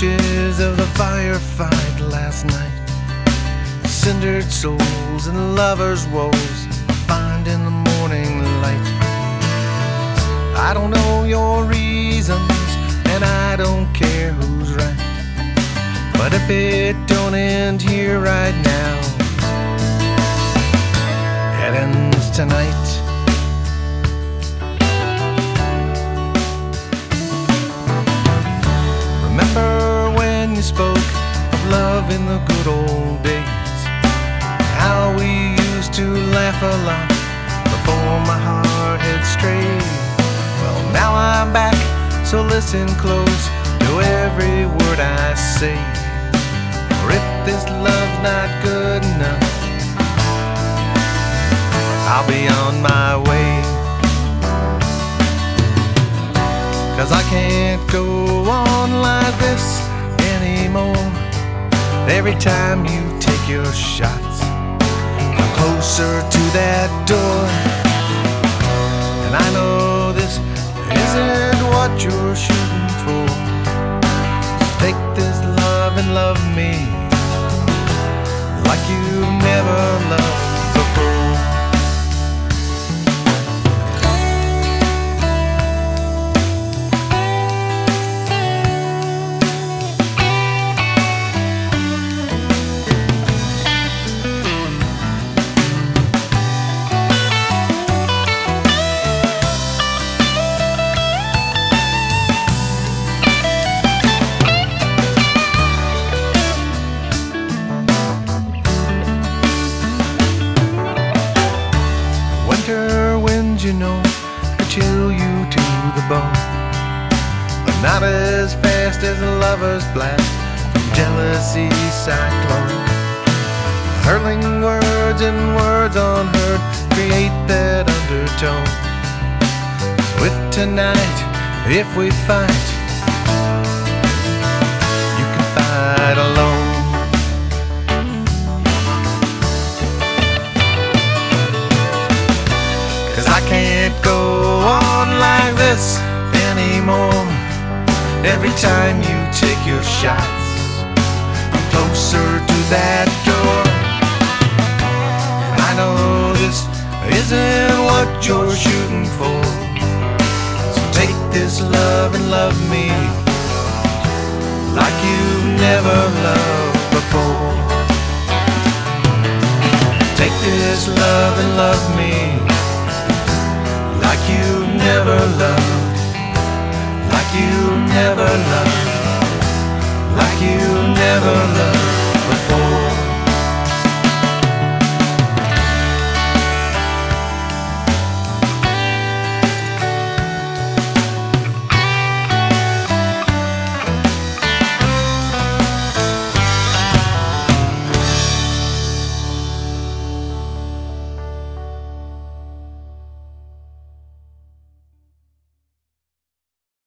ashes of the firefight last night. Cindered souls and lovers' woes find in the morning light. I don't know your reasons, and I don't care who's right, but if it don't end here right now, it ends tonight. Remember when you spoke of love in the good old days, how we used to laugh a lot before my heart had strayed. Well, now I'm back, so listen close to every word I say. Or if this love's not good enough, I'll be on my way. 'Cause I can't go on like this anymore. Every time you take your shots, I'm closer to that door. And I know this isn't what you're shooting for, so take this love and love me like you've never loved before. You know, I chill you to the bone, but not as fast as a lover's blast from jealousy cyclone. Hurling words and words unheard create that undertone. So if tonight, if we fight, you can fight alone. I can't go on like this anymore. Every time you take your shots, I'm closer to that door. And I know this isn't what you're shooting for, so take this love and love me like you've never loved before. Take this love and love me like you've never loved, like you've never loved, like you've never loved.